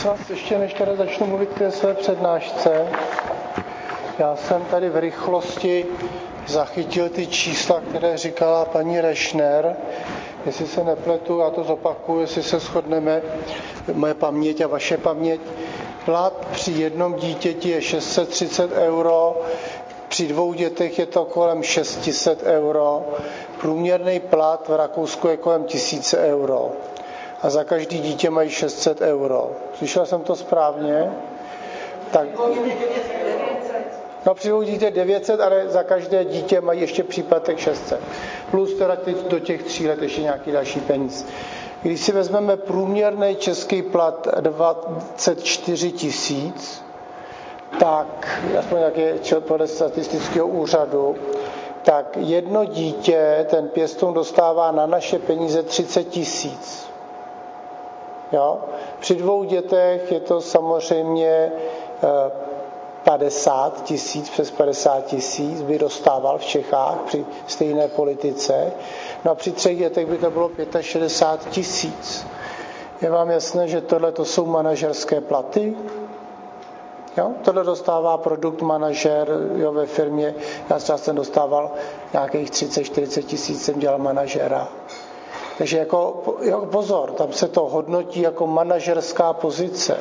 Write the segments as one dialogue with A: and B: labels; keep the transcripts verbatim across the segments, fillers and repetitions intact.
A: Prosím vás, ještě než tady začnu mluvit k té své přednášce, já jsem tady v rychlosti zachytil ty čísla, které říkala paní Rešner. Jestli se nepletu, já to zopakuju, jestli se shodneme, moje paměť a vaše paměť. Plat při jednom dítěti je šest set třicet euro, při dvou dětech je to kolem šest set euro, průměrný plat v Rakousku je kolem tisíc euro a za každý dítě mají šest set euro. Slyšel jsem to správně? Tak, no při dvou dítě devět set, ale za každé dítě mají ještě příplatek šest set. Plus teda do těch tří let ještě nějaký další peníz. Když si vezmeme průměrný český plat dvacet čtyři tisíc, tak, aspoň nějaké podle statistického úřadu, tak jedno dítě, ten pěstoun dostává na naše peníze třicet tisíc. Jo? Při dvou dětech je to samozřejmě padesát tisíc, přes padesát tisíc by dostával v Čechách při stejné politice. No a při třech dětech by to bylo šedesát pět tisíc. Je vám jasné, že tohle to jsou manažerské platy? Jo? Tohle dostává produkt manažer, jo, ve firmě. Já třeba jsem dostával nějakých třicet čtyřicet tisíc, jsem dělal manažera. Takže jako, jo, pozor, tam se to hodnotí jako manažerská pozice.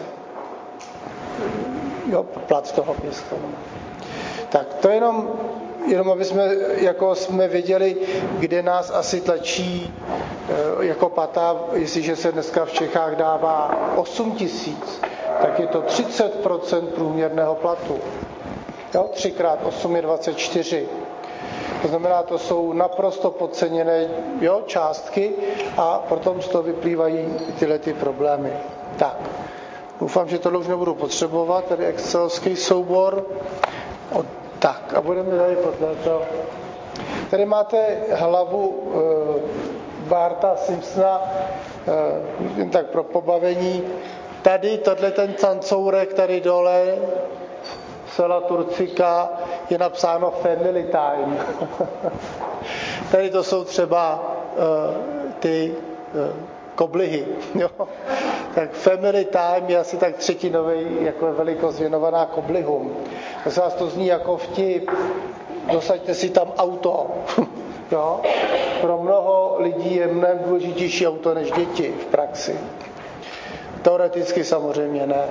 A: Jo, plat toho pěstouna. Tak to jenom, jenom aby jsme, jako jsme věděli, kde nás asi tlačí jako pata, jestliže se dneska v Čechách dává osm tisíc, tak je to třicet procent průměrného platu. Jo, tři krát osm je dvacet čtyři. To znamená, to jsou naprosto podceněné, jo, částky a potom z toho vyplývají tyhle ty problémy. Tak. Doufám, že tohle už nebudu potřebovat, tady excelovský soubor. O, tak, a budeme tady podle toho. Tady máte hlavu e, Barta Simpsona, e, tak pro pobavení. Tady, tohle ten cancourek tady dole, Sela Turcika, je napsáno Family Time. Tady to jsou třeba e, ty e, koblihy. Jo? Tak Family Time je asi tak třetinový jako velikost věnovaná koblihům. Zase vás to zní jako vtip. Dosaďte si tam auto. Jo? Pro mnoho lidí je mnohem důležitější auto než děti v praxi. Teoreticky samozřejmě ne.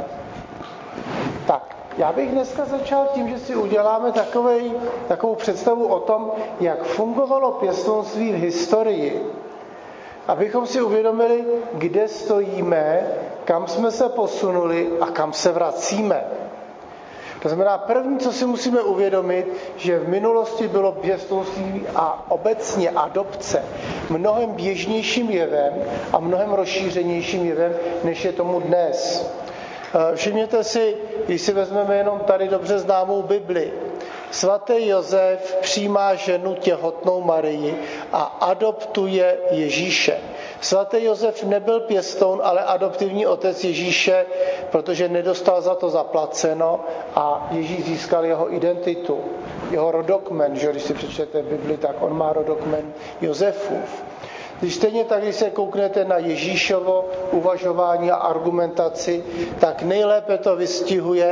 A: Tak, já bych dneska začal tím, že si uděláme takovej, takovou představu o tom, jak fungovalo pěstounství v historii. Abychom si uvědomili, kde stojíme, kam jsme se posunuli a kam se vracíme. To znamená, první, co si musíme uvědomit, že v minulosti bylo pěstounství a obecně adopce mnohem běžnějším jevem a mnohem rozšířenějším jevem, než je tomu dnes. Všimněte si, když si vezmeme jenom tady dobře známou Bibli, svatý Josef přijímá ženu těhotnou Marii a adoptuje Ježíše. Svatý Josef nebyl pěstoun, ale adoptivní otec Ježíše, protože nedostal za to zaplaceno a Ježíš získal jeho identitu, jeho rodokmen, že když si přečtete Bibli, tak on má rodokmen Josefův. Když stejně tak, když se kouknete na Ježíšovo uvažování a argumentaci, tak nejlépe to vystihuje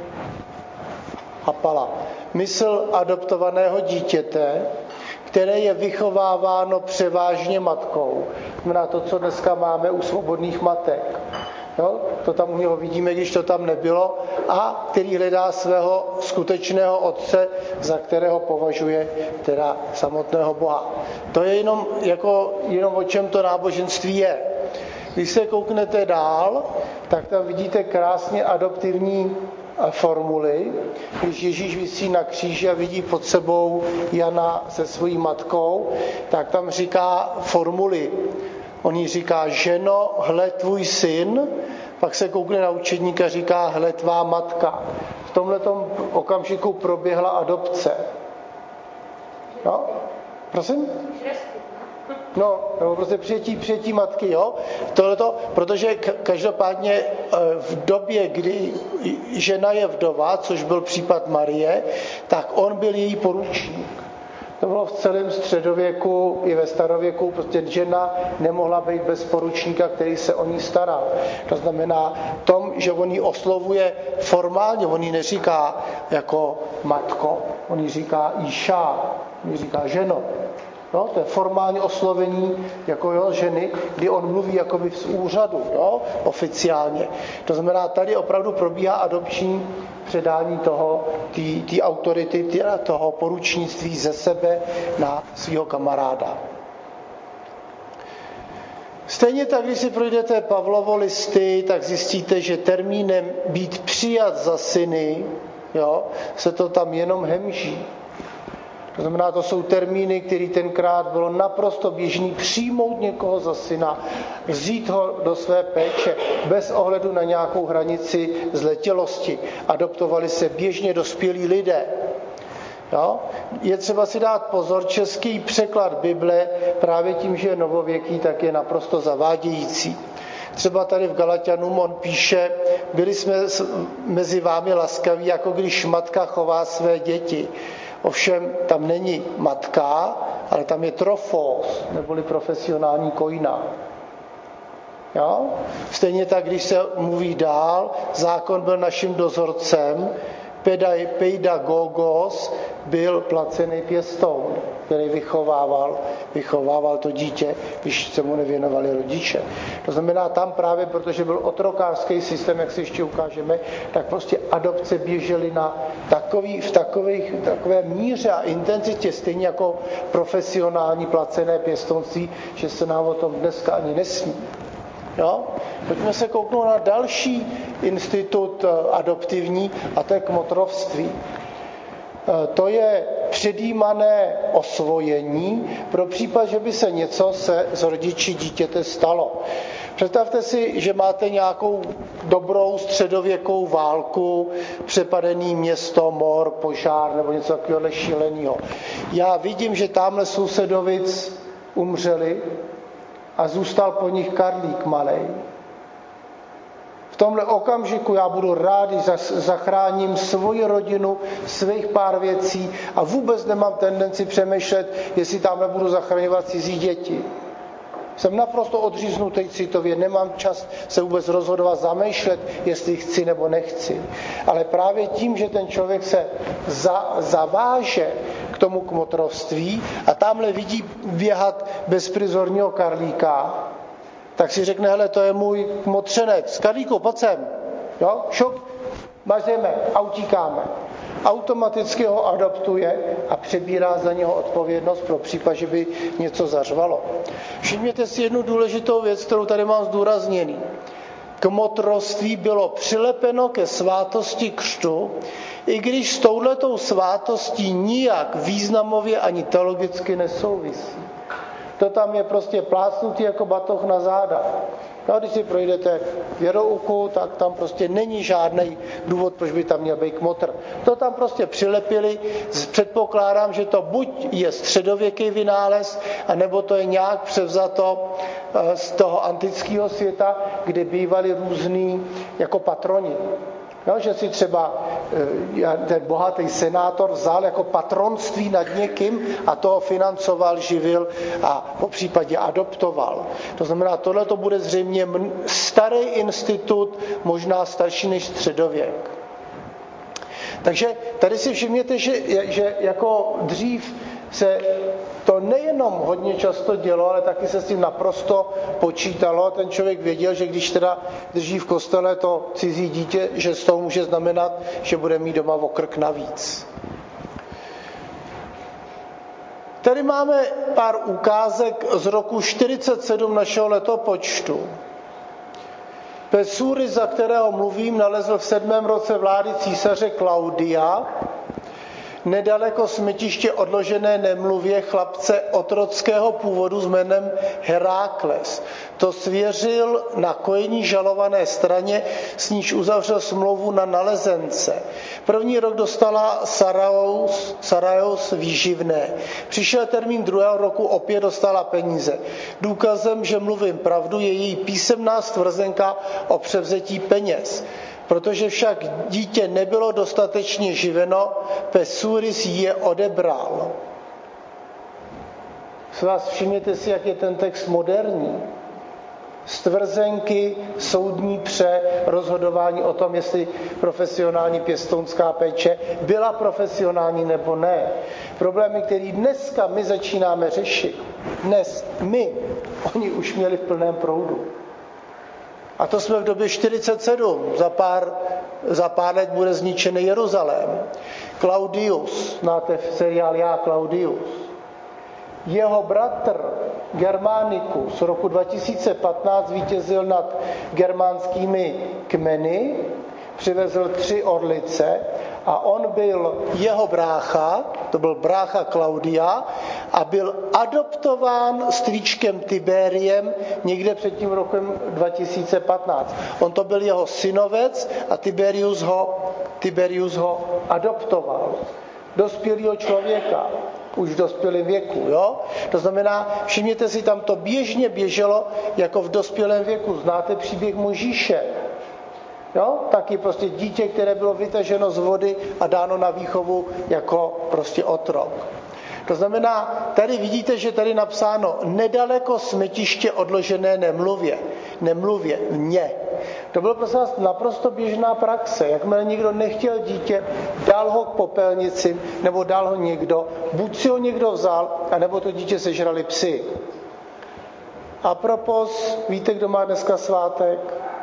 A: Hapala. Mysl adoptovaného dítěte, které je vychováváno převážně matkou. Znamená to, co dneska máme u svobodných matek. Jo? To tam u něho vidíme, když to tam nebylo. A který hledá svého skutečného otce, za kterého považuje teda samotného Boha. To je jenom, jako, jenom o čem to náboženství je. Když se kouknete dál, tak tam vidíte krásně adoptivní formuly, když Ježíš visí na kříži a vidí pod sebou Jana se svojí matkou, tak tam říká formuly. On jí říká, ženo, hle tvůj syn, pak se koukne na učedníka a říká, hle tvá matka. V tomhletom okamžiku proběhla adopce. No, prosím? No, nebo prostě přijetí, přijetí matky, jo. Tohleto, protože každopádně v době, kdy žena je vdova, což byl případ Marie, tak on byl její poručník. To bylo v celém středověku i ve starověku, prostě žena nemohla být bez poručníka, který se o ní staral. To znamená, tom že on ji oslovuje formálně, on ji neříká jako matko, on ji říká Iša, on ji říká ženo. No, to je formální oslovení jako jo, ženy, kdy on mluví jakoby z úřadu, jo, oficiálně. To znamená, tady opravdu probíhá adopční předání toho, té autority, tý, toho poručnictví ze sebe na svého kamaráda. Stejně tak, když si projdete Pavlovo listy, tak zjistíte, že termínem být přijat za syny, jo, se to tam jenom hemží. To znamená, to jsou termíny, které tenkrát bylo naprosto běžný přijmout někoho za syna, vzít ho do své péče bez ohledu na nějakou hranici zletilosti. Adoptovali se běžně dospělí lidé. Jo? Je třeba si dát pozor, český překlad Bible právě tím, že je novověký, tak je naprosto zavádějící. Třeba tady v Galatianům on píše, byli jsme mezi vámi laskaví, jako když matka chová své děti. Ovšem tam není matka, ale tam je trofos, neboli profesionální kojina. Jo? Stejně tak, když se mluví dál, zákon byl naším dozorcem, peidagogos byl placený pěstoun, který vychovával, vychovával to dítě, když se mu nevěnovali rodiče. To znamená tam právě, protože byl otrokářský systém, jak si ještě ukážeme, tak prostě adopce běžely na takový, v takových, takové míře a intenzitě, stejně jako profesionální placené pěstounství, že se nám o tom dneska ani nesní. Jo? Pojďme se kouknout na další institut adoptivní, a to je kmotrovství. To je předjímané osvojení pro případ, že by se něco se s rodiči dítěte stalo. Představte si, že máte nějakou dobrou středověkou válku, přepadený město, mor, požár nebo něco takového šíleného. Já vidím, že tamhle sousedovic umřeli a zůstal po nich Karlík malej. V tomhle okamžiku já budu rád, když zachráním svoji rodinu, svých pár věcí a vůbec nemám tendenci přemýšlet, jestli tamhle budu zachraňovat cizí děti. Jsem naprosto odříznutý citově, nemám čas se vůbec rozhodovat, zamýšlet, jestli chci nebo nechci. Ale právě tím, že ten člověk se za, zaváže k tomu kmotrovství a tamhle vidí běhat bezprizorního Karlíka, tak si řekne, hele, to je můj kmotřenec. Karlíku, pojď sem. Jo, šup, mažeme a utíkáme. Automaticky ho adoptuje a přebírá za něho odpovědnost pro případ, že by něco zařvalo. Všimněte si jednu důležitou věc, kterou tady mám zdůrazněný. Kmotrovství bylo přilepeno ke svátosti křtu, i když s touhletou svátostí nijak významově ani teologicky nesouvisí. To tam je prostě plácnutý jako batoh na záda. No, když si projdete věrouku, tak tam prostě není žádný důvod, proč by tam měl být kmotr. To tam prostě přilepili, předpokládám, že to buď je středověký vynález, anebo to je nějak převzato z toho antického světa, kde bývali různý jako patroni. No, že si třeba ten bohatý senátor vzal jako patronství nad někým a toho financoval, živil a po případě adoptoval. To znamená, tohle to bude zřejmě starý institut, možná starší než středověk. Takže tady si všimněte, že, že jako dřív se to nejenom hodně často dělo, ale taky se s tím naprosto počítalo. Ten člověk věděl, že když teda drží v kostele to cizí dítě, že z toho může znamenat, že bude mít doma o krk navíc. Tady máme pár ukázek z roku čtyřicet sedm našeho letopočtu. Pesuri, za kterého mluvím, nalezl v sedmém roce vlády císaře Klaudia nedaleko smetiště odložené nemluvě chlapce otrockého původu s jménem Herakles. To svěřil na kojení žalované straně, s níž uzavřel smlouvu na nalezence. První rok dostala Sarajos, Sarajos výživné. Přišel termín druhého roku, opět dostala peníze. Důkazem, že mluvím pravdu, je její písemná stvrzenka o převzetí peněz. Protože však dítě nebylo dostatečně živeno, Pesuris je odebral. S vás všimněte si, jak je ten text moderní. stvrzenky, soudní pře, rozhodování o tom, jestli profesionální pěstounská péče byla profesionální nebo ne. Problémy, které dneska my začínáme řešit, dnes my, oni už měli v plném proudu. A to jsme v době čtyřicet sedm, za pár, za pár let bude zničený Jeruzalém. Claudius, znáte seriál Já, Claudius. Jeho bratr Germanicus z roku dva tisíce patnáct vítězil nad germánskými kmeny, přivezl tři orlice a on byl jeho brácha, to byl brácha Klaudia, a byl adoptován strýčkem Tiberiem někde před tím rokem dva tisíce patnáct. On to byl jeho synovec a Tiberius ho, Tiberius ho adoptoval. Dospělého člověka, už v dospělém věku, jo? To znamená, všimněte si, tam to běžně běželo jako v dospělém věku. Znáte příběh Mojžíše? Jo? Taky prostě dítě, které bylo vytaženo z vody a dáno na výchovu jako prostě otrok. To znamená, tady vidíte, že tady napsáno nedaleko smetiště odložené nemluvě. Nemluvě, mě. To bylo prostě naprosto běžná praxe. Jakmile někdo nechtěl dítě, dal ho k popelnici, nebo dal ho někdo, buď si ho někdo vzal, anebo to dítě sežrali psi. A propos, víte, kdo má dneska svátek?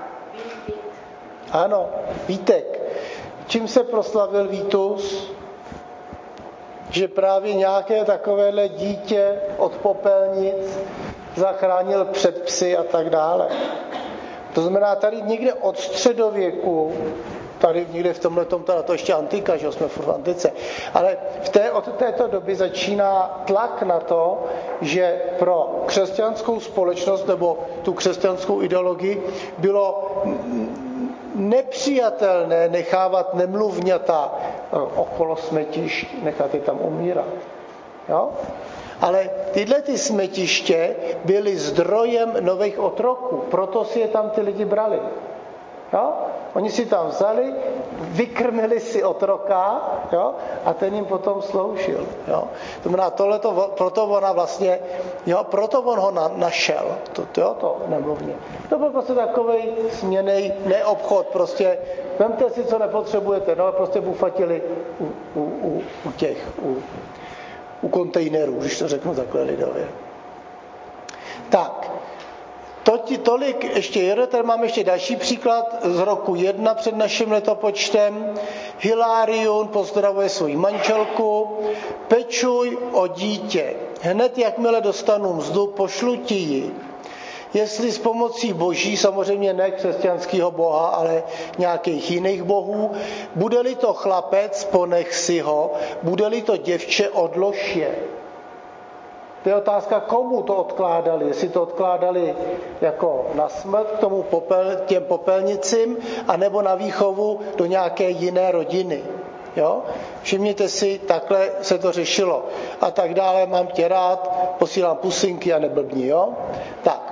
A: Ano, Vítek. Čím se proslavil Vítus? Že právě nějaké takovéhle dítě od popelnic zachránil před psy a tak dále. To znamená, tady někde od středověku, tady někde v tomhletom, teda to ještě antika, že jsme furt v antice, ale v té, od této doby začíná tlak na to, že pro křesťanskou společnost nebo tu křesťanskou ideologii bylo nepřijatelné nechávat nemluvňata okolo smetišť, nechat je tam umírat. Jo? Ale tyhle ty smetiště byly zdrojem nových otroků, proto si je tam ty lidi brali. Jo? Oni si tam vzali, vykrmili si otroka, jo? A ten jim potom sloužil. Jo? To znamená, tohleto, proto ona vlastně, jo? Proto on ho na, našel. To, jo, to nemluvně. To byl prostě takovej směnej neobchod, prostě vemte si, co nepotřebujete, no a prostě bufatili u, u, u, u těch, u, u kontejnerů, když to řeknu takhle lidově. Tak, to ti tolik, ještě jeden, tady máme ještě další příklad z roku jedna před naším letopočtem. Hilarion pozdravuje svou manželku, pečuj o dítě. Hned jakmile dostanu mzdu, pošlu ti ji. Jestli s pomocí boží, samozřejmě ne křesťanského boha, ale nějakých jiných bohů, bude-li to chlapec, ponech si ho, bude-li to děvče, odlož je. To je otázka, komu to odkládali. Jestli to odkládali jako na smrt k tomu popel, těm popelnicím, anebo na výchovu do nějaké jiné rodiny. Jo? Všimněte si, takhle se to řešilo. A tak dále, mám tě rád, posílám pusinky a neblbni. Jo? Tak.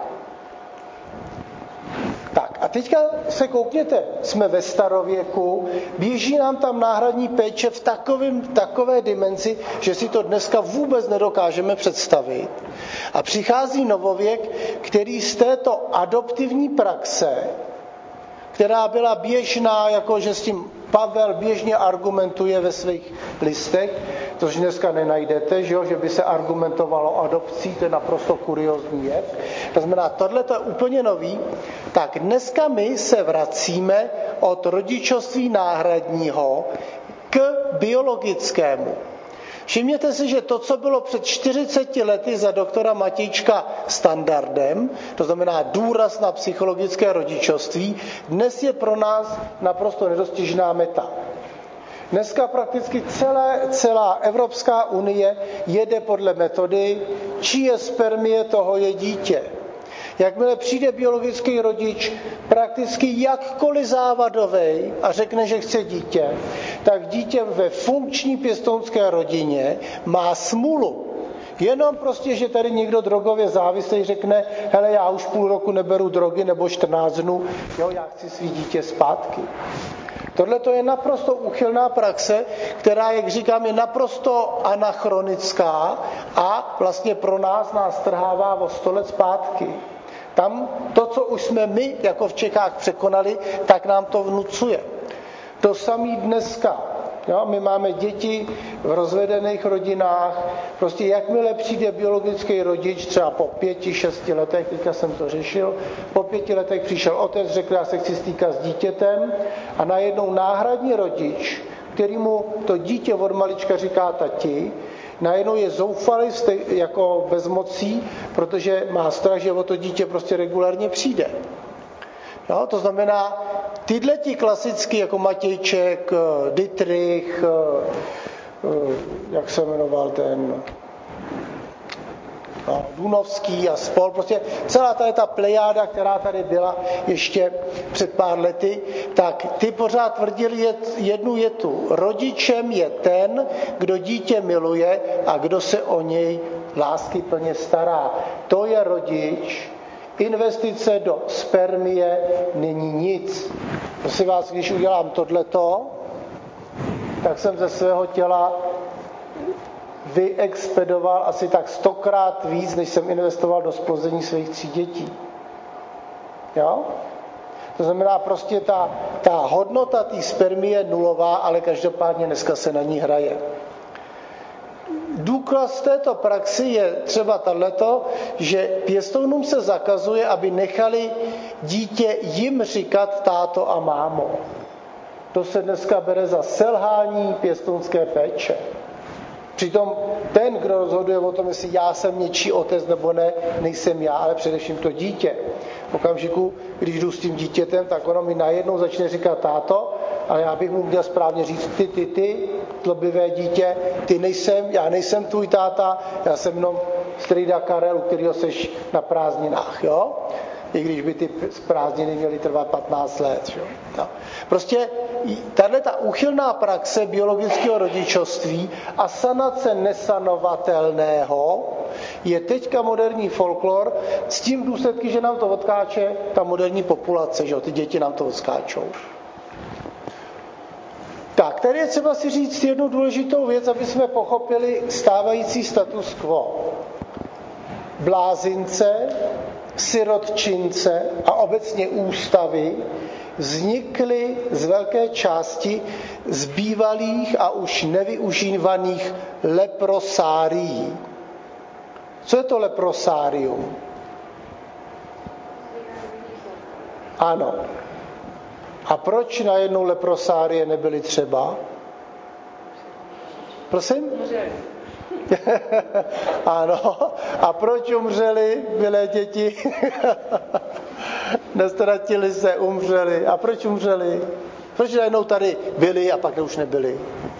A: Tak a teďka se koukněte, jsme ve starověku, běží nám tam náhradní péče v takovém, takové dimenzi, že si to dneska vůbec nedokážeme představit. A přichází novověk, který z této adoptivní praxe, která byla běžná, jakože s tím Pavel běžně argumentuje ve svých listech, což dneska nenajdete, že, jo? Že by se argumentovalo adopcí, to je naprosto kuriózní jev. To znamená, tohle je úplně nový. Tak dneska my se vracíme od rodičovství náhradního k biologickému. Všimněte si, že to, co bylo před čtyřiceti lety za doktora Matějčka standardem, to znamená důraz na psychologické rodičovství, dnes je pro nás naprosto nedostižná meta. Dneska prakticky celé, celá Evropská unie jede podle metody, čí spermie, toho je dítě. Jakmile přijde biologický rodič, prakticky jakkoliv závadovej a řekne, že chce dítě, tak dítě ve funkční pěstounské rodině má smůlu. Jenom prostě, že tady někdo drogově závislý řekne, hele, já už půl roku neberu drogy nebo čtrnáct dnů, jo, já chci svý dítě zpátky. Tohle to je naprosto úchylná praxe, která, jak říkám, je naprosto anachronická a vlastně pro nás nás trhává o sto let zpátky. Tam to, co už jsme my jako v Čechách překonali, tak nám to vnucuje. To samé dneska. Jo, my máme děti v rozvedených rodinách, prostě jakmile přijde biologický rodič, třeba po pěti, šesti letech, teďka jsem to řešil, po pěti letech přišel otec, řekl, já se chci stýkat s dítětem a najednou náhradní rodič, který mu to dítě od malička říká tati, najednou je zoufalý jako bezmocí, protože má strach, že o to dítě prostě regulárně přijde. No, to znamená, tyhle ti klasicky jako Matějček, Dietrich, jak se jmenoval ten no, Dunovský a spol, prostě celá tady ta plejáda, která tady byla ještě před pár lety, tak ty pořád tvrdili jednu větu. Rodičem je ten, kdo dítě miluje a kdo se o něj láskyplně stará. To je rodič. Investice do spermie není nic. Prosím vás, když udělám tohleto, tak jsem ze svého těla vyexpedoval asi tak stokrát víc, než jsem investoval do zplození svých tří dětí. Jo? To znamená, prostě ta, ta hodnota té spermie je nulová, ale každopádně dneska se na ní hraje. Důkaz této praxi je třeba tato, že pěstounům se zakazuje, aby nechali dítě jim říkat táto a mámo. To se dneska bere za selhání pěstounské péče. Přitom ten, kdo rozhoduje o tom, jestli já jsem něčí otec nebo ne, nejsem já, ale především to dítě. V okamžiku, když jdu s tím dítětem, tak ono mi najednou začne říkat táto, ale já bych mu měl správně říct ty, ty, ty, tlobivé dítě, ty nejsem, já nejsem tvůj táta, já jsem jenom strýda Karel, u kterýho seš na prázdninách, jo? I když by ty prázdniny měly trvat patnáct let. Jo? No. Prostě tahle ta úchylná praxe biologického rodičovství a sanace nesanovatelného je teďka moderní folklor s tím důsledky, že nám to odkáče ta moderní populace, že ty děti nám to odskáčou. Tak, tady je třeba si říct jednu důležitou věc, aby jsme pochopili stávající status quo. Blázince, sirotčince a obecně ústavy vznikly z velké části z bývalých a už nevyužívaných leprosárií. Co je to leprosárium? Ano. A proč najednou leprosárie nebyly třeba? Prosím? Ano. A proč umřeli milé děti? Nestratili se, umřeli. A proč umřeli? Proč najednou tady byli a pak už nebyli?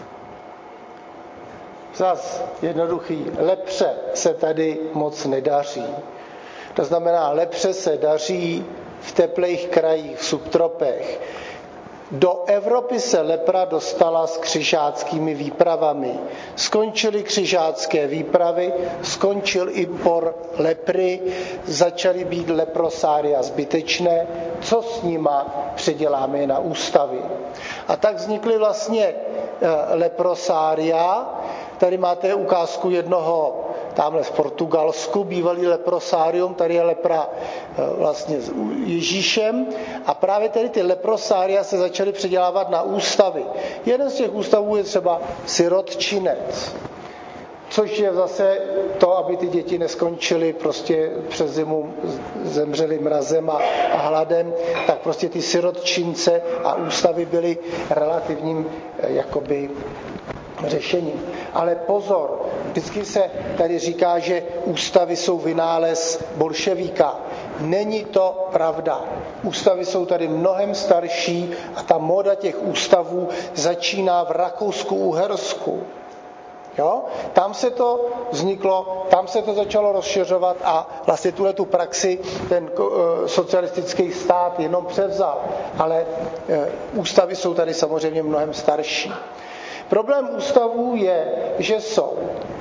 A: Zas jednoduchý. Lepře se tady moc nedaří. To znamená, lepře se daří v teplých krajích, v subtropech. Do Evropy se lepra dostala s křižáckými výpravami. Skončily křižácké výpravy, skončil import lepry, začaly být leprosária zbytečné. Co s nima? Předěláme na ústavy. A tak vznikly vlastně leprosária. Tady máte ukázku jednoho tamhle v Portugalsku, bývalý leprosárium, tady je lepra vlastně s Ježíšem a právě tady ty leprosária se začaly předělávat na ústavy. Jeden z těch ústavů je třeba sirotčinec, což je zase to, aby ty děti neskončily prostě přes zimu, zemřely mrazem a, a hladem, tak prostě ty sirotčince a ústavy byly relativním jakoby řešením. Ale pozor, vždycky se tady říká, že ústavy jsou vynález bolševíka. Není to pravda. Ústavy jsou tady mnohem starší a ta móda těch ústavů začíná v Rakousku-Uhersku. Jo? Tam se to vzniklo, tam se to začalo rozšiřovat a vlastně tuhle tu praxi ten socialistický stát jenom převzal. Ale ústavy jsou tady samozřejmě mnohem starší. Problém ústavů je, že jsou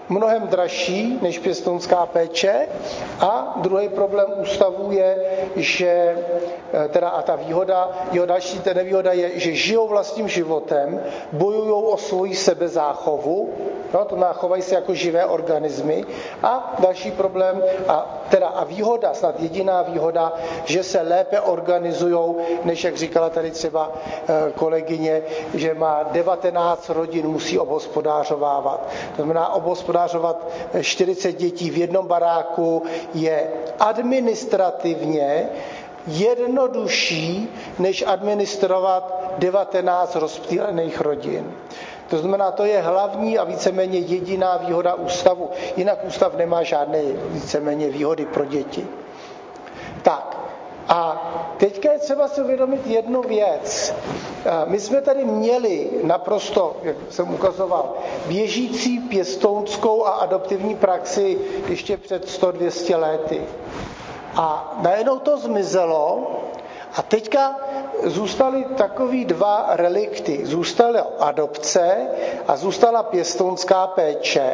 A: mnohem dražší než pěstounská péče a druhý problém ústavů je, že teda a ta výhoda, jeho další ta nevýhoda je, že žijou vlastním životem, bojují o svoji sebezáchovu, no, to chovají se jako živé organismy a další problém a teda a výhoda, snad jediná výhoda, že se lépe organizujou, než jak říkala tady třeba kolegyně, že má devatenáct rodin, musí obhospodářovávat. To znamená, obhospodářovat čtyřicet dětí v jednom baráku je administrativně jednodušší, než administrovat devatenáct rozptýlených rodin. To znamená, to je hlavní a víceméně jediná výhoda ústavu. Jinak ústav nemá žádné víceméně výhody pro děti. Tak a teďka je třeba si uvědomit jednu věc. My jsme tady měli naprosto, jak jsem ukazoval, běžící pěstounskou a adoptivní praxi ještě před sto dvě stě lety. A najednou to zmizelo a teďka zůstaly takový dva relikty. Zůstala adopce a zůstala pěstounská péče.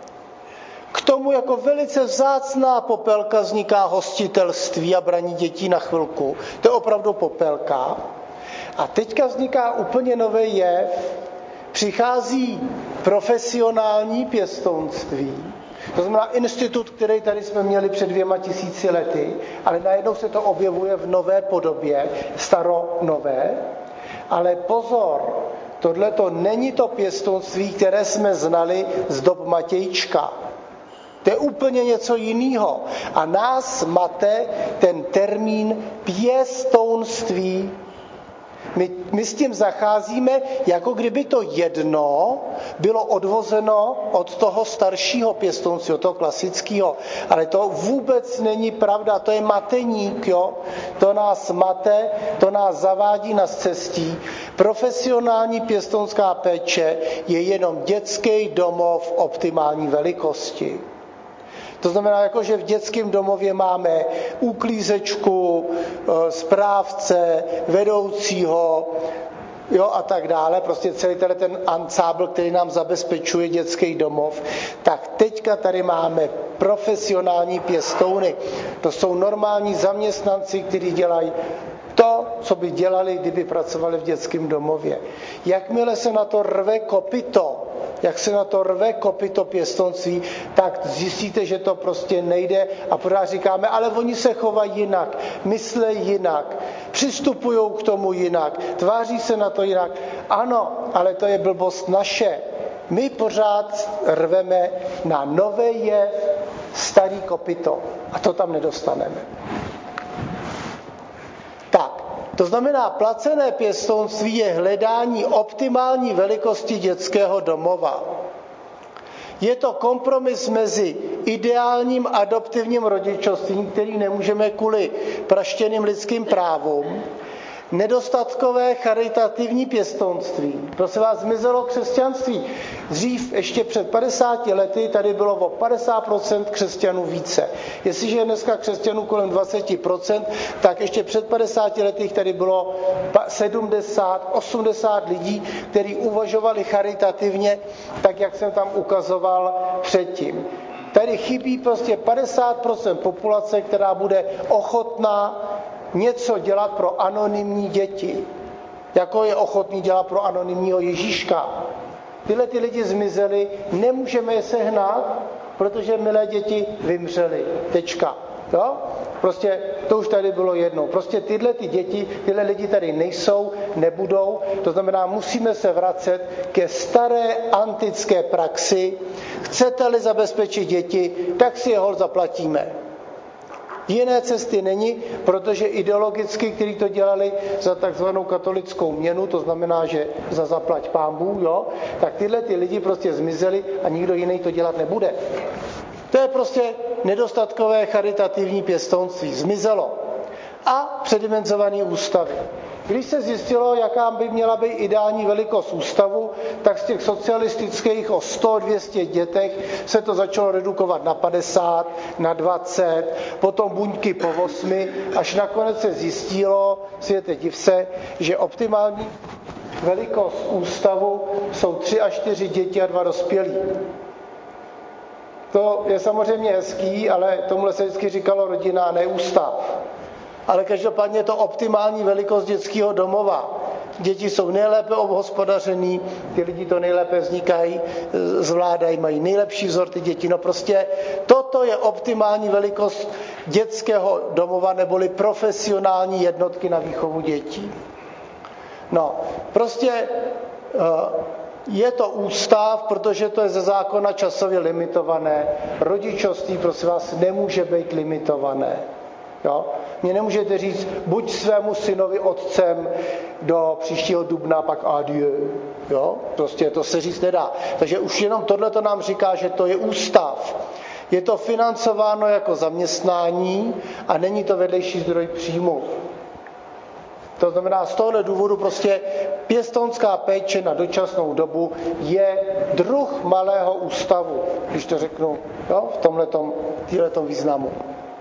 A: K tomu jako velice vzácná popelka vzniká hostitelství a braní dětí na chvilku. To je opravdu popelka. A teďka vzniká úplně nový jev. Přichází profesionální pěstounství. To znamená institut, který tady jsme měli před dvěma tisíci lety, ale najednou se to objevuje v nové podobě, staro-nové. Ale pozor, tohleto není to pěstounství, které jsme znali z dob Matějčka. To je úplně něco jiného. A nás mate ten termín pěstounství. My, my s tím zacházíme, jako kdyby to jedno bylo odvozeno od toho staršího pěstounství, od toho klasického. Ale to vůbec není pravda, to je mateník, jo? To nás mate, to nás zavádí na cestí. Profesionální pěstounská péče je jenom dětský domov optimální velikosti. To znamená, jako, že v dětském domově máme uklízečku, správce, vedoucího, jo, a tak dále, prostě celý ten ansábl, který nám zabezpečuje dětský domov, tak teďka tady máme profesionální pěstouny. To jsou normální zaměstnanci, kteří dělají to, co by dělali, kdyby pracovali v dětském domově. Jakmile se na to rve kopyto, jak se na to rve kopyto pěstounství, tak zjistíte, že to prostě nejde a pořád říkáme, ale oni se chovají jinak, myslejí jinak, přistupují k tomu jinak, tváří se na to jinak. Ano, ale to je blbost naše. My pořád rveme na nové jev starý kopyto a to tam nedostaneme. Tak, to znamená, placené pěstounství je hledání optimální velikosti dětského domova. Je to kompromis mezi ideálním adoptivním rodičovstvím, který nemůžeme kvůli praštěným lidským právům, nedostatkové charitativní pěstounství. Prosím vás, zmizelo křesťanství. Dřív, ještě před padesáti lety, tady bylo o padesát procent křesťanů více. Jestliže je dneska křesťanů kolem dvacet procent, tak ještě před padesáti lety tady bylo sedmdesát, osmdesát lidí, kteří uvažovali charitativně, tak jak jsem tam ukazoval předtím. Tady chybí prostě padesát procent populace, která bude ochotná něco dělat pro anonymní děti. Jako je ochotný dělat pro anonymního Ježíška. Tyhle ty lidi zmizely, nemůžeme je sehnat, protože milé děti vymřely. Tečka. Jo? Prostě to už tady bylo jednou. Prostě tyhle ty děti, tyhle lidi tady nejsou, nebudou. To znamená, musíme se vracet ke staré antické praxi. Chcete-li zabezpečit děti, tak si je hol zaplatíme. Jiné cesty není, protože ideologicky, kteří to dělali za takzvanou katolickou měnu, to znamená, že za zaplať pánbů, jo, tak tyhle ty lidi prostě zmizeli a nikdo jiný to dělat nebude. To je prostě nedostatkové charitativní pěstounství. Zmizelo. A předimenzované ústavy. Když se zjistilo, jaká by měla být ideální velikost ústavu, tak z těch socialistických o sto až dvě stě dětech se to začalo redukovat na padesát, na dvacet, potom buňky po osmi, až nakonec se zjistilo, světe div se, že optimální velikost ústavu jsou tři až čtyři děti a dva dospělí. To je samozřejmě hezký, ale tomuhle se vždycky říkalo rodina a ne ústav. Ale každopádně je to optimální velikost dětského domova. Děti jsou nejlépe obhospodařený, ty lidi to nejlépe vznikají, zvládají, mají nejlepší vzor ty děti. No prostě toto je optimální velikost dětského domova neboli profesionální jednotky na výchovu dětí. No, prostě je to ústav, protože to je ze zákona časově limitované. Rodičovství, prosím vás, nemůže být limitované. Jo? Mně nemůžete říct, buď svému synovi otcem do příštího dubna, pak adieu. Jo? Prostě to se říct nedá. Takže už jenom tohle to nám říká, že to je ústav. Je to financováno jako zaměstnání a není to vedlejší zdroj příjmu. To znamená, z tohohle důvodu prostě pěstounská péče na dočasnou dobu je druh malého ústavu, když to řeknu, jo, v tomhletom, týhletom významu.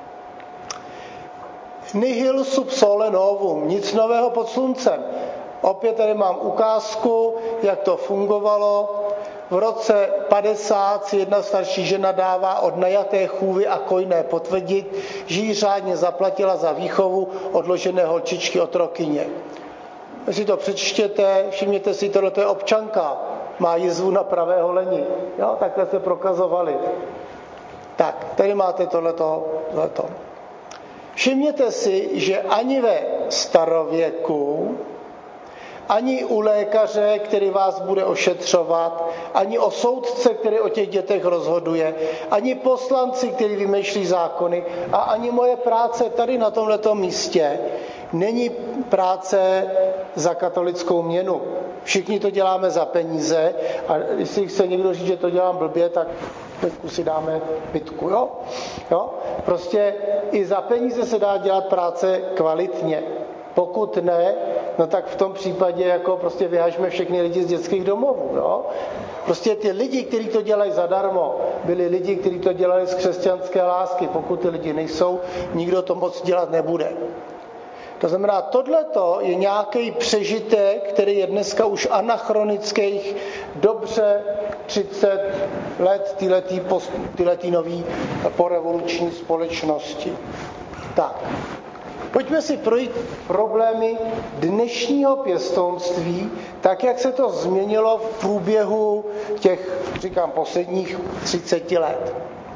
A: Nihil sub sole novum, nic nového pod sluncem. Opět tady mám ukázku, jak to fungovalo. V roce padesát si jedna starší žena dává od najaté chůvy a kojné potvrdit, že jí řádně zaplatila za výchovu odložené holčičky otrokyně. Když si to přečtěte, všimněte si, tohle je občanka, má jizvu na pravé holeni. Jo, takhle se prokazovali. Tak, tady máte tohleto. tohleto. Všimněte si, že ani ve starověku, ani u lékaře, který vás bude ošetřovat, ani o soudce, který o těch dětech rozhoduje, ani poslanci, který vymýšlí zákony, a ani moje práce tady na tomhletom místě není práce za katolickou měnu. Všichni to děláme za peníze a jestli chce někdo říct, že to dělám blbě, tak teďku si dáme bitku, jo? jo? Prostě i za peníze se dá dělat práce kvalitně. Pokud ne, no tak v tom případě jako prostě vyhažme všechny lidi z dětských domovů. Jo? Prostě ty lidi, kteří to dělají zadarmo, byli lidi, kteří to dělali z křesťanské lásky. Pokud ty lidi nejsou, nikdo to moc dělat nebude. To znamená, tohleto je nějaký přežitek, který je dneska už anachronických dobře třicet let tyhletý, post, tyhletý nový porevoluční společnosti. Tak. Pojďme si projít problémy dnešního pěstounství, tak jak se to změnilo v průběhu těch, říkám, posledních třiceti let.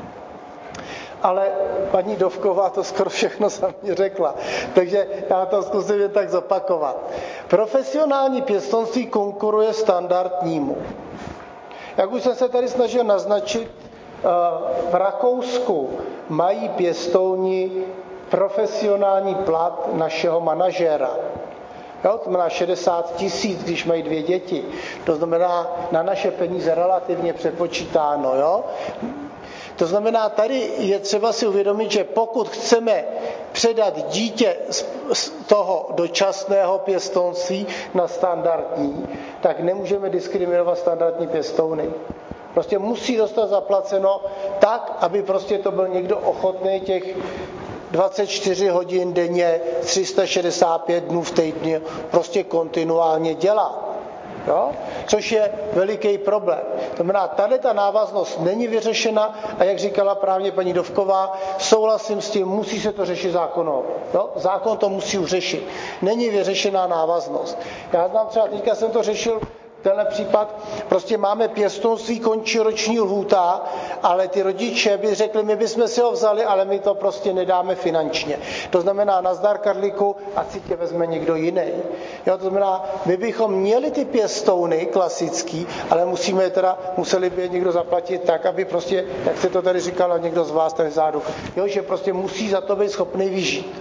A: Ale paní Dovková to skoro všechno za mě řekla, takže já to zkusím jen tak zopakovat. Profesionální pěstounství konkuruje standardnímu. Jak už jsem se tady snažil naznačit, v Rakousku mají pěstouni profesionální plat našeho manažéra. Jo, to znamená šedesát tisíc, když mají dvě děti. To znamená na naše peníze relativně přepočítáno. Jo? To znamená, tady je třeba si uvědomit, že pokud chceme předat dítě z toho dočasného pěstounství na standardní, tak nemůžeme diskriminovat standardní pěstouny. Prostě musí dostat zaplaceno tak, aby prostě to byl někdo ochotný těch dvacet čtyři hodin denně, tři sta šedesát pět dnů v týdnu prostě kontinuálně dělat. Jo? Což je veliký problém. To znamená, tady ta návaznost není vyřešena a jak říkala právě paní Dovková, souhlasím s tím, musí se to řešit zákonem. Jo? Zákon to musí už řešit. Není vyřešená návaznost. Já znám třeba, teďka jsem to řešil, tenhle případ, prostě máme pěstounství, končí roční lhůta, ale ty rodiče by řekli, my bychom si ho vzali, ale my to prostě nedáme finančně. To znamená, nazdar Karlíku, ať si tě vezme někdo jiný. Jo, to znamená, my bychom měli ty pěstouny klasický, ale musíme teda, museli by je někdo zaplatit tak, aby prostě, jak se to tady říkalo někdo z vás tady vzadu, jo, že prostě musí za to být schopný vyžít.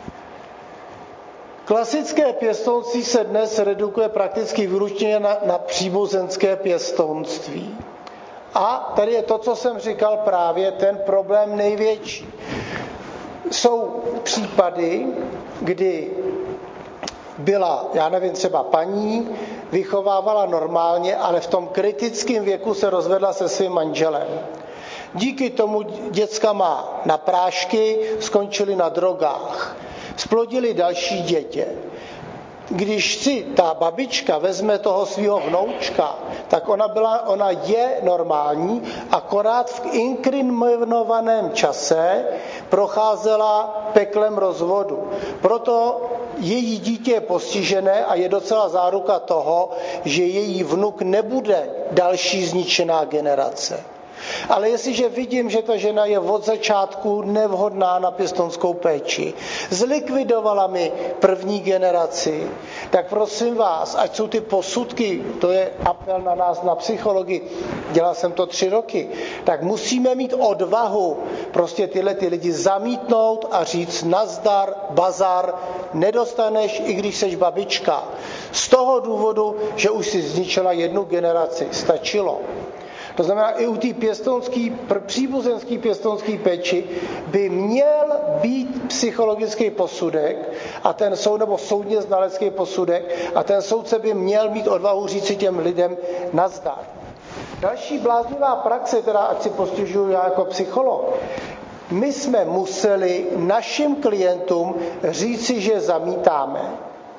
A: Klasické pěstounství se dnes redukuje prakticky výlučně na, na příbuzenské pěstounství. A tady je to, co jsem říkal právě, ten problém největší. Jsou případy, kdy byla, já nevím, třeba paní, vychovávala normálně, ale v tom kritickém věku se rozvedla se svým manželem. Díky tomu děcka má na prášky, skončili na drogách. Splodili další dětě. když si ta babička vezme toho svého vnoučka, tak ona, byla, ona je normální, akorát v inkriminovaném čase procházela peklem rozvodu. Proto její dítě je postižené a je docela záruka toho, že její vnuk nebude další zničená generace. Ale jestliže vidím, že ta žena je od začátku nevhodná na pěstounskou péči, zlikvidovala mi první generaci, tak prosím vás, ať jsou ty posudky, to je apel na nás, na psychologii, dělal jsem to tři roky, tak musíme mít odvahu prostě tyhle ty lidi zamítnout a říct nazdar, bazar, nedostaneš, i když seš babička. Z toho důvodu, že už si zničila jednu generaci, stačilo. To znamená, i u té pěstounské, příbuzenské pěstounské péči by měl být psychologický posudek a ten soud, nebo soudně znalecký posudek a ten soudce by měl mít odvahu říci těm lidem nazdar. Další bláznivá praxe, která ať si postěžuju já jako psycholog, my jsme museli našim klientům říci, že zamítáme.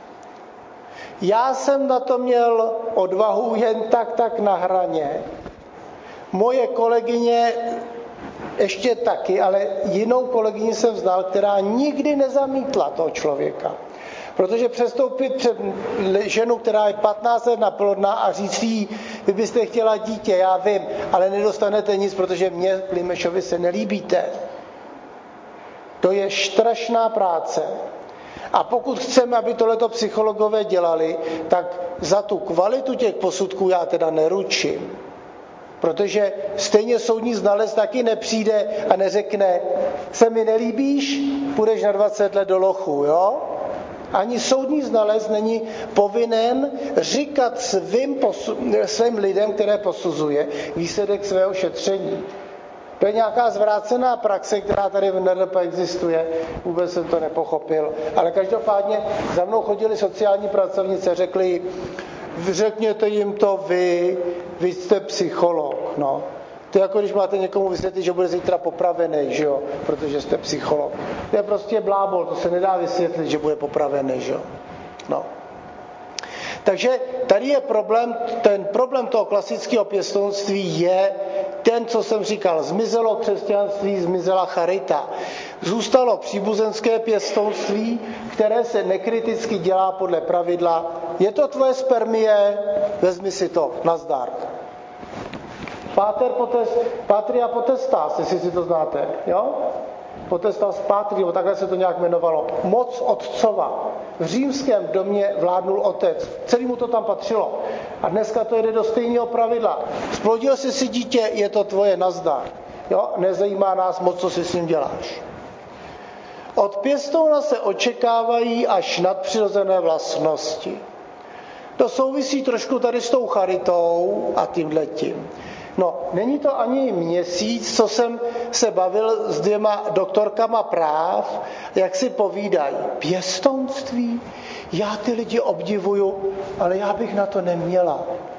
A: Já jsem na to měl odvahu jen tak tak na hraně. Moje kolegyně ještě taky, ale jinou kolegyni jsem znal, která nikdy nezamítla toho člověka. Protože přestoupit před ženu, která je patnáct let neplodná a říct jí, vy byste chtěla dítě, já vím, ale nedostanete nic, protože mě, Klimešovi, se nelíbíte. To je strašná práce. A pokud chceme, aby tohleto psychologové dělali, tak za tu kvalitu těch posudků já teda neručím. Protože stejně soudní znalec taky nepřijde a neřekne, se mi nelíbíš, půjdeš na dvacet let do lochu, jo? Ani soudní znalec není povinen říkat svým, posu- svým lidem, které posuzuje, výsledek svého šetření. To je nějaká zvrácená praxe, která tady v N R P existuje, vůbec jsem to nepochopil. Ale každopádně za mnou chodili sociální pracovnice, řekli, řekněte jim to vy, vy jste psycholog. No. To je jako když máte někomu vysvětlit, že bude zítra popravený, že jo? Protože jste psycholog. To je prostě blábol, to se nedá vysvětlit, že bude popravený, že jo? No. Takže tady je problém, ten problém toho klasického pěstounství je ten, co jsem říkal, zmizelo křesťanství, zmizela charita. Zůstalo příbuzenské pěstounství, které se nekriticky dělá podle pravidla. Je to tvoje spermie, vezmi si to, nazdar. Pater potest, patria potestas, jestli si to znáte, jo? Potestas patria, takhle se to nějak jmenovalo. Moc otcova. V římském domě vládnul otec. Celému to tam patřilo. A dneska to jde do stejného pravidla. Splodil jsi si dítě, je to tvoje, nazdar. Jo? Nezajímá nás moc, co si s ním děláš. Od pěstouna se očekávají až nadpřirozené vlastnosti. To souvisí trošku tady s tou charitou a tímhletím. No, není to ani měsíc, co jsem se bavil s dvěma doktorkama práv, jak si povídají. Pěstounství? Já ty lidi obdivuju, ale já bych na to neměla.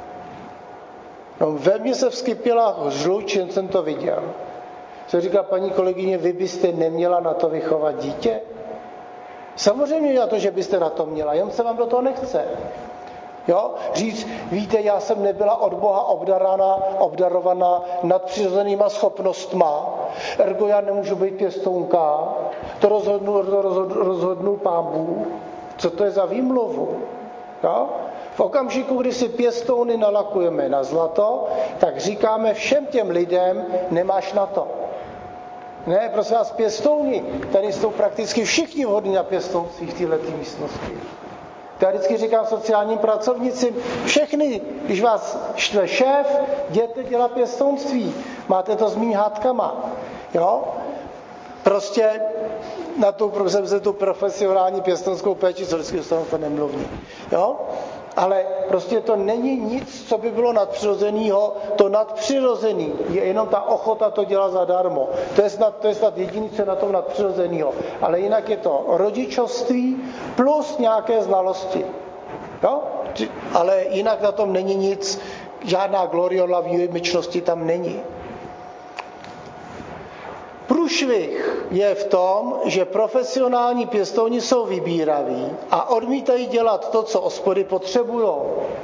A: No, ve mně se vskypila žluč, jen jsem to viděl. Co říká paní kolegyně, vy byste neměla na to vychovat dítě? Samozřejmě na to, že byste na to měla, jen se vám do toho nechce. Jo? Říct, víte, já jsem nebyla od Boha obdarana, obdarovaná nadpřirozenýma schopnostma, ergo já nemůžu být pěstounka, to rozhodnul, to rozhodnul, rozhodnul Pán Bůh. Co to je za výmluvu? Jo? V okamžiku, kdy si pěstouny nalakujeme na zlato, tak říkáme všem těm lidem, nemáš na to. Ne, prosím vás, pěstouni, tady jsou prakticky všichni vhodní na pěstounství v této místnosti. Já vždycky říkám sociálním pracovnicím, všechny, když vás štve šéf, jděte dělat pěstounství. Máte to s mými hádkama. Jo? Prostě na tu, tu profesionální pěstounskou péči, co vždycky dostanu, to nemluvím. Jo? Ale prostě to není nic, co by bylo nadpřirozenýho. To nadpřirozený je jenom ta ochota to dělat zadarmo. To je snad, to je snad jediný, co je na tom nadpřirozenýho. Ale jinak je to rodičovství plus nějaké znalosti. Jo? Ale jinak na tom není nic, žádná gloriola výjimečnosti tam není. Průšvih je v tom, že profesionální pěstouni jsou vybíraví a odmítají dělat to, co hospody potřebují.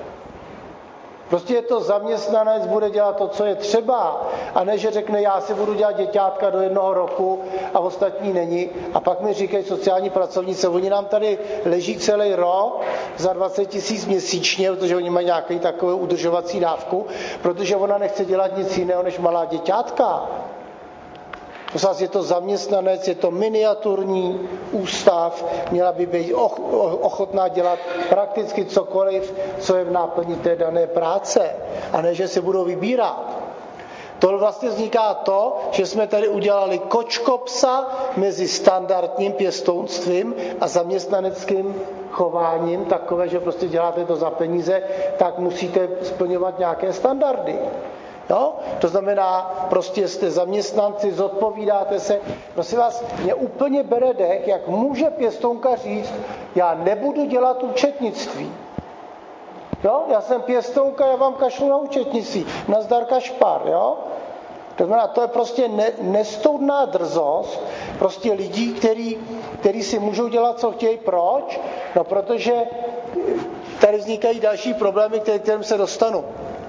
A: Prostě je to zaměstnanec, bude dělat to, co je třeba, a ne, že řekne, já si budu dělat děťátka do jednoho roku a ostatní není. A pak mi říkají sociální pracovnice, oni nám tady leží celý rok za dvacet tisíc měsíčně, protože oni mají nějaký takovou udržovací dávku, protože ona nechce dělat nic jiného než malá děťátka. Zase je to zaměstnanec, je to miniaturní ústav, měla by být ochotná dělat prakticky cokoliv, co je v náplni té dané práce, a ne, že si budou vybírat. To vlastně vzniká to, že jsme tady udělali kočkopsa mezi standardním pěstounstvím a zaměstnaneckým chováním, takové, že prostě děláte to za peníze, tak musíte splňovat nějaké standardy. Jo? To znamená, prostě jste zaměstnanci, zodpovídáte se. Prosím vás, mě úplně bere dech, jak může pěstounka říct, já nebudu dělat účetnictví. Jo? Já jsem pěstounka, já vám kašlu na účetnictví. Nazdar kašpar, jo? To znamená, to je prostě ne, nestoudná drzost prostě lidí, který, který si můžou dělat, co chtějí. Proč? No, protože tady vznikají další problémy, které, kterým se dostanu.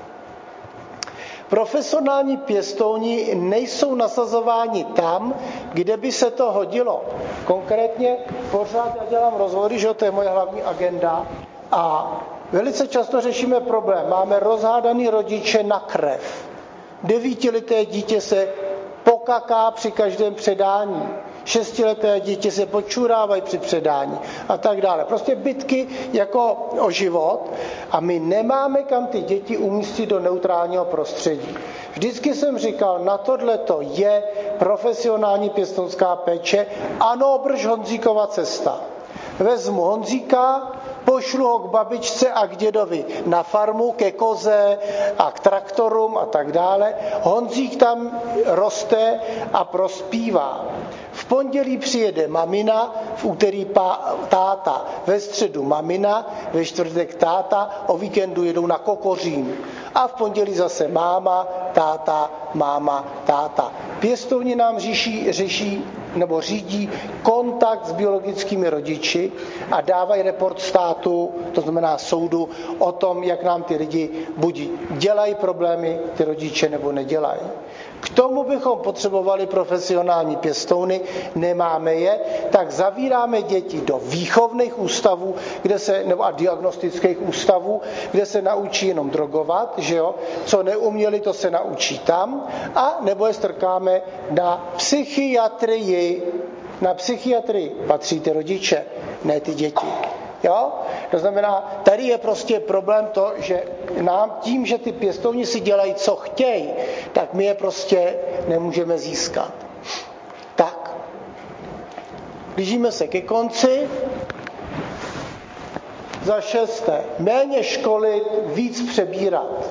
A: Profesionální pěstouni nejsou nasazováni tam, kde by se to hodilo. Konkrétně pořád já dělám rozhovory, že to je moje hlavní agenda, a velice často řešíme problém. Máme rozhádaný rodiče na krev. Devítileté dítě se pokaká při každém předání. Šestileté dítě se počurávají při předání a tak dále. Prostě bitky jako o život, a my nemáme kam ty děti umístit do neutrálního prostředí. Vždycky jsem říkal, na tohleto je profesionální pěstounská péče, ano, brž Honzíkova cesta. Vezmu Honzíka, pošlu ho k babičce a k dědovi na farmu, ke koze a k traktorům a tak dále. Honzík tam roste a prospívá. V pondělí přijede mamina, v úterý pá, táta, ve středu mamina, ve čtvrtek táta, o víkendu jedou na Kokořín. A v pondělí zase máma, táta, máma, táta. Pěstouni nám řeší, řeší nebo řídí kontakt s biologickými rodiči a dávají report státu, to znamená soudu, o tom, jak nám ty lidi buď dělají problémy, ty rodiče, nebo nedělají. K tomu bychom potřebovali profesionální pěstouny, nemáme je, tak zavíráme děti do výchovných ústavů, kde se, nebo a diagnostických ústavů, kde se naučí jenom drogovat, že jo? Co neuměli, to se naučí tam, a nebo je strkáme na psychiatrii. Na psychiatrii patří ty rodiče, ne ty děti. Jo? To znamená, tady je prostě problém to, že nám tím, že ty pěstouni si dělají, co chtějí, tak my je prostě nemůžeme získat. Tak. Blížíme se ke konci. Za šesté. Méně školit, víc přebírat.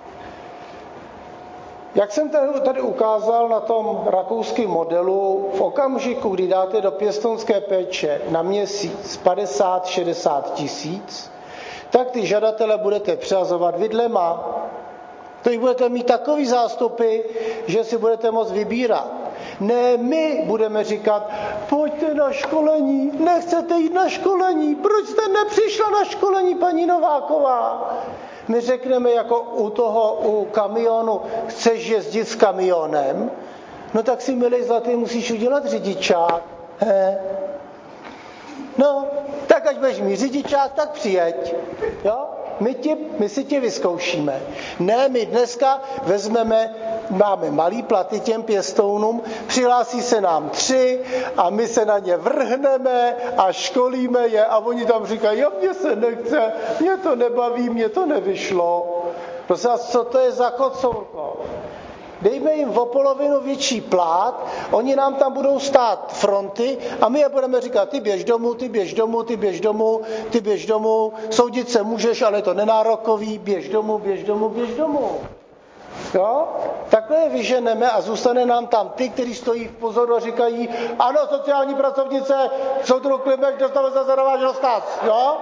A: Jak jsem tady ukázal na tom rakouském modelu, v okamžiku, kdy dáte do pěstounské péče na měsíc padesát šedesát tisíc, tak ty žadatele budete přehazovat vidlema. To jich budete mít takový zástupy, že si budete moct vybírat. Ne, my budeme říkat, pojďte na školení, nechcete jít na školení, proč jste nepřišla na školení, paní Nováková? My řekneme jako u toho, u kamionu, chceš jezdit s kamionem? No tak si, milý zlatý, musíš udělat řidičák. He? No, tak ať budeš mít řidičák, tak přijeď. Jo? My, tě, my si tě vyzkoušíme. Ne, my dneska vezmeme, máme malý platy těm pěstounům, přihlásí se nám tři a my se na ně vrhneme a školíme je a oni tam říkají, jo, mně se nechce, mě to nebaví, mě to nevyšlo. Prosím vás, co to je za kocourko? Dejme jim o polovinu větší plát, oni nám tam budou stát fronty a my je budeme říkat, ty běž domů, ty běž domů, ty běž domů, ty běž domů, soudit se můžeš, ale to nenárokový, běž domů, běž domů, běž domů. Jo? Takhle je vyženeme a zůstane nám tam ty, kteří stojí v pozoru a říkají, ano, sociální pracovnice, soudruh Klimek dostane za zadavážnost stát. Jo?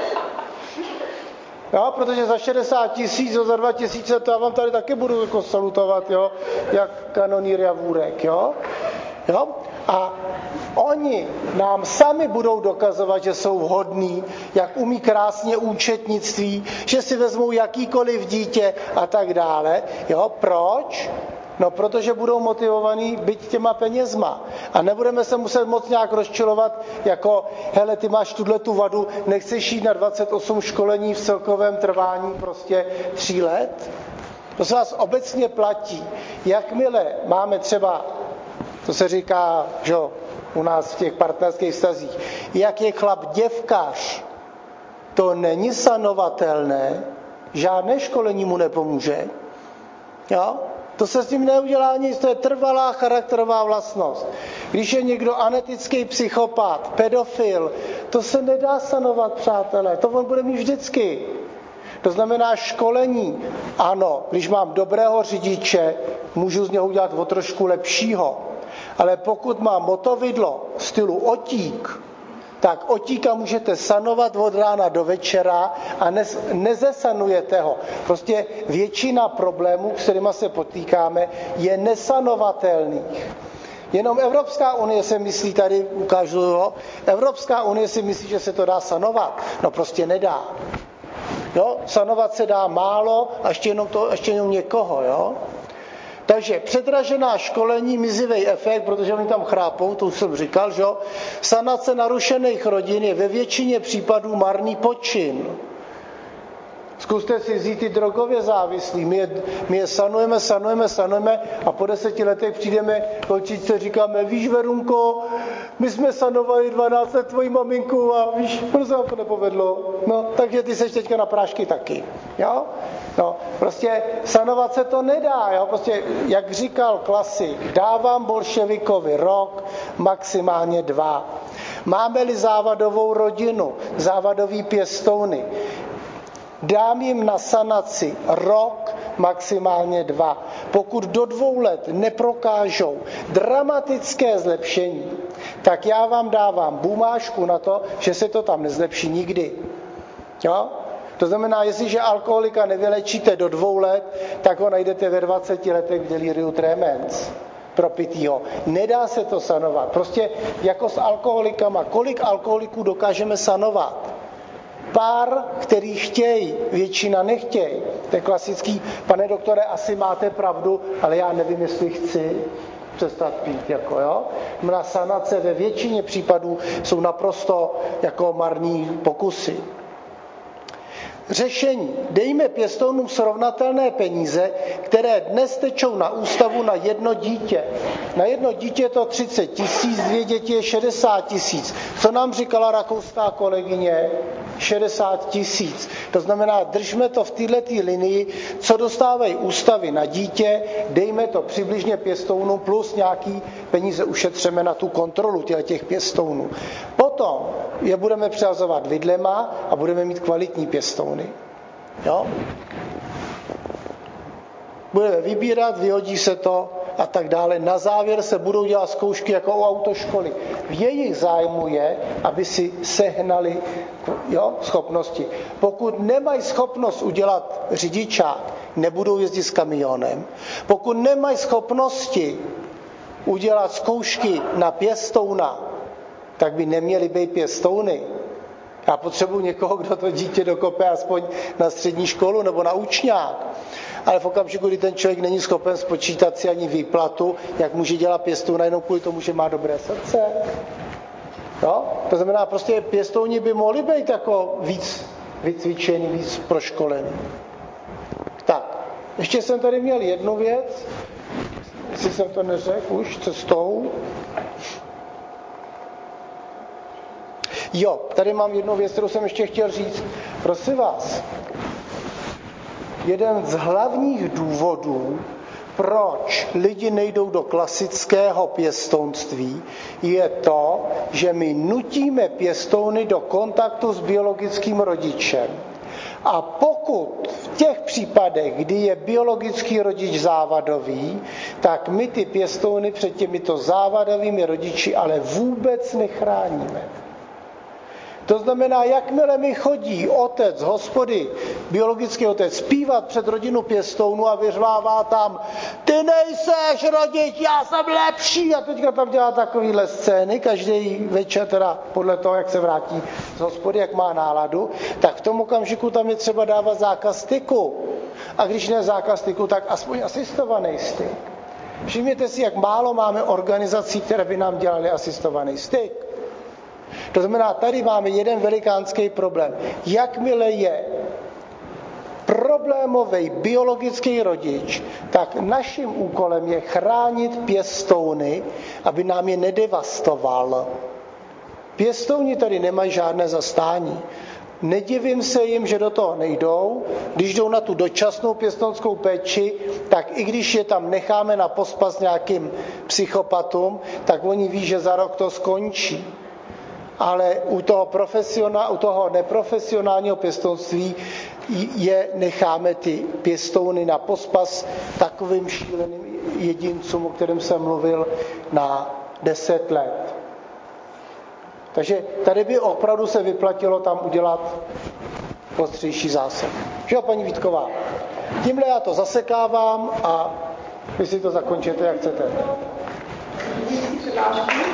A: Jo, protože za šedesát tisíc, za dva tisíce, to já vám tady taky budu jako salutovat, jo, jak kanonýr Javůrek, jo. Jo? A oni nám sami budou dokazovat, že jsou hodní, jak umí krásně účetnictví, že si vezmou jakýkoliv dítě a tak dále. Jo? Proč? No, protože budou motivovaní být těma penězma. A nebudeme se muset moc nějak rozčilovat, jako, hele, ty máš tuhletu vadu, nechceš jít na dvacet osm školení v celkovém trvání prostě tří let? To se vás obecně platí. Jakmile máme třeba, to se říká, že u nás v těch partnerských vztazích, jak je chlap děvkař, to není sanovatelné, žádné školení mu nepomůže. Jo? To se s tím neudělá nic, to je trvalá charakterová vlastnost. Když je někdo anetický psychopat, pedofil, to se nedá sanovat, přátelé, to on bude mít vždycky. To znamená školení. Ano, když mám dobrého řidiče, můžu z něho udělat o trošku lepšího. Ale pokud mám motovidlo stylu otík, tak otíka můžete sanovat od rána do večera a nez, nezesanujete ho. Prostě většina problémů, s kterými se potýkáme, je nesanovatelných. Jenom Evropská unie se myslí, tady ukážu ho, Evropská unie si myslí, že se to dá sanovat. No prostě nedá. Jo? Sanovat se dá málo a ještě jenom, to, ještě jenom někoho. Jo? Takže předražená školení, mizivý efekt, protože oni tam chrápou, to už jsem říkal, že jo? Sanace narušených rodin je ve většině případů marný počin. Zkuste si vzít ty drogově závislí. My je, my je sanujeme, sanujeme, sanujeme a po deseti letech přijdeme k holčičce, říkáme, víš, Verunko, my jsme sanovali dvanáct let tvoji maminku a víš, proč se nám to nepovedlo. No, takže ty seš teďka na prášky taky. Jo? No, prostě sanovat se to nedá. Jo? Prostě, jak říkal klasik, dávám bolševikovi rok, maximálně dva. Máme-li závadovou rodinu, závadový pěstouny, dám jim na sanaci rok, maximálně dva. Pokud do dvou let neprokážou dramatické zlepšení, tak já vám dávám bumážku na to, že se to tam nezlepší nikdy. Jo? To znamená, jestliže alkoholika nevylečíte do dvou let, tak ho najdete ve dvaceti letech v deliriu tremens propitýho. Nedá se to sanovat. Prostě jako s alkoholikama. Kolik alkoholiků dokážeme sanovat? Pár, který chtějí, většina nechtějí. To je klasický, pane doktore, asi máte pravdu, ale já nevím, jestli chci přestat pít. Jako, jo? Na sanace ve většině případů jsou naprosto jako marní pokusy. Řešení. Dejme pěstounům srovnatelné peníze, které dnes tečou na ústavu na jedno dítě. Na jedno dítě je to třicet tisíc, dvě děti je šedesát tisíc. Co nám říkala rakouská kolegyně? šedesát tisíc. To znamená, držme to v této linii, co dostávají ústavy na dítě, dejme to přibližně pěstounům plus nějaký peníze ušetřeme na tu kontrolu těch pěstounů. Potom je budeme přehazovat vidlema a budeme mít kvalitní pěstouny. Jo? Budeme vybírat, vyhodí se to a tak dále. Na závěr se budou dělat zkoušky jako u autoškoly. V jejich zájmu je, aby si sehnali jo, schopnosti. Pokud nemají schopnost udělat řidičák, nebudou jezdit s kamionem. Pokud nemají schopnosti udělat zkoušky na pěstouna, tak by neměli být pěstouny. Já potřebuji někoho, kdo to dítě dokope aspoň na střední školu nebo na učňák. Ale v okamžiku, kdy ten člověk není schopen spočítat si ani výplatu, jak může dělat pěstouna jenom kvůli tomu, že má dobré srdce. Jo? To znamená, prostě pěstouni by mohli být jako víc vycvičený, víc proškolený. Tak, ještě jsem tady měl jednu věc, jestli jsem to neřekl už cestou. Jo, tady mám jednu věc, kterou jsem ještě chtěl říct. Prosím vás, jeden z hlavních důvodů, proč lidi nejdou do klasického pěstounství, je to, že my nutíme pěstouny do kontaktu s biologickým rodičem. A pokud v těch případech, kdy je biologický rodič závadový, tak my ty pěstouny před těmito závadovými rodiči ale vůbec nechráníme. To znamená, jakmile mi chodí otec, hospody, biologický otec, zpívat před rodinu pěstounů a vyřvává tam, ty nejseš rodič, já jsem lepší, a teďka tam dělá takovýhle scény, každý večer, teda podle toho, jak se vrátí z hospody, jak má náladu, tak v tom okamžiku tam je třeba dávat zákaz styku. A když ne zákaz styku, tak aspoň asistovaný styk. Všimněte si, jak málo máme organizací, které by nám dělaly asistovaný styk. To znamená, tady máme jeden velikánský problém. Jakmile je problémový biologický rodič, tak naším úkolem je chránit pěstouny, aby nám je nedevastoval. Pěstouni tady nemají žádné zastání. Nedivím se jim, že do toho nejdou. Když jdou na tu dočasnou pěstounskou péči, tak i když je tam necháme na pospas nějakým psychopatům, tak oni ví, že za rok to skončí. Ale u toho, u toho neprofesionálního pěstounství je necháme ty pěstouny na pospas takovým šíleným jedincům, o kterém jsem mluvil, na deset let. Takže tady by opravdu se vyplatilo tam udělat ostřejší zásah. Že jo, paní Vítková? Tímhle já to zasekávám a vy si to zakončíte, jak chcete.